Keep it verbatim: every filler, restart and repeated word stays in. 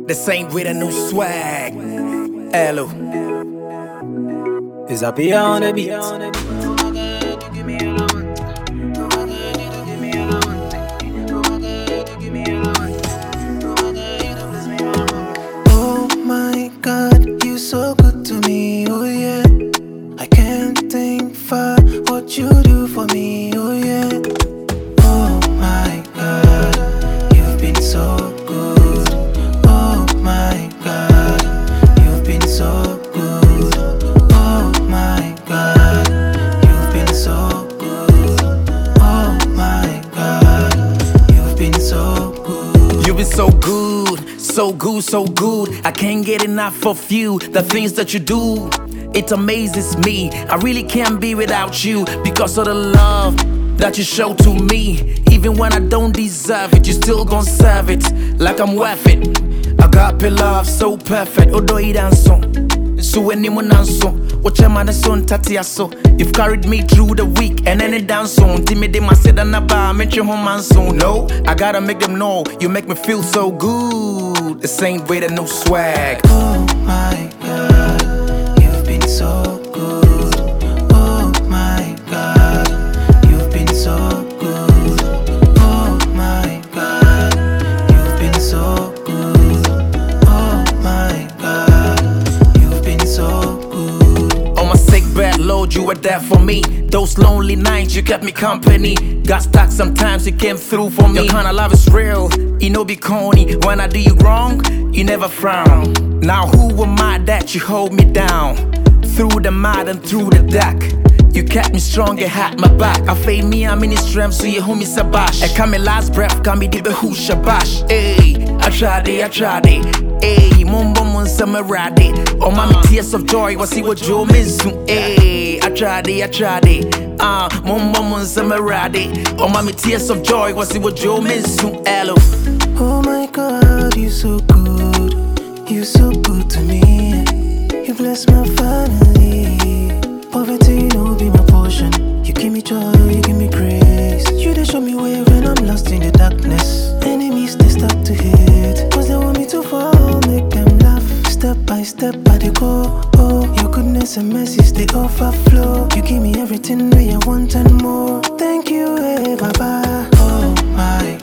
The same with a new swag. Hello. Is a P on the beat. Oh my God, you so good to me, oh yeah. I can't think far what you do for me, oh yeah. Oh my God, you've been so good. Oh my God, you've been so good. Oh my God, you've been so good. Oh my God, you've been so good. You've been so good, so good, so good. I can't get enough of you. The things that you do, it amazes me. I really can't be without you because of the love that you show to me. Even when I don't deserve it, you still gon' serve it like I'm worth it. Agape love, so perfect. Odo idanso, so anyone anso. Watch your man son tatiaso. You've carried me through the week and any dance on. Timmy de maseda na ba, mention home man so. No, I gotta make them know you make me feel so good. The same way that no swag. Oh my God, you've been so good. Oh my God, you've been so good. Oh my God, you've been so good. Oh my God, you've been so good. On my sick bed load, you were there for me. Those lonely nights, you kept me company. Got stuck sometimes, you came through for me. Your kind of love is real, you know be corny. When I do you wrong, you never frown. Now who am I that you hold me down? Through the mud and through the dark, you kept me strong and had my back. I fade me, I'm in strength, so you hold me sabash. I come my last breath, come me deep who shabash. Hey, I tried it, I tried it. Hey, mumbo mun samarade. Oh, my tears of joy, was see what you miss. Hey, I tried it, I tried it. Ah, uh, mumbo mun samarade. Oh, my tears of joy, was see what you miss. Hello. Oh my God, you so good. You so good to me. You bless my family. Poverty no be my portion. You give me joy, you give me grace. You dey show me way when I'm lost in the darkness. Enemies they start to hate, cause they want me to fall, make them laugh. Step by step I dey go. Oh, your goodness and mercies they overflow. You give me everything that I want and more. Thank you, eh, Baba. Oh my